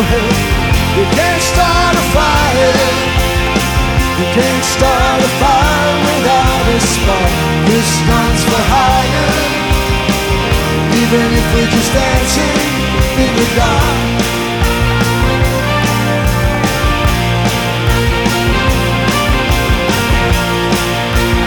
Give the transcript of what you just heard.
You can't start a fire. You can't start a fire without a spark. This runs for higher, even if we're just dancing in the dark.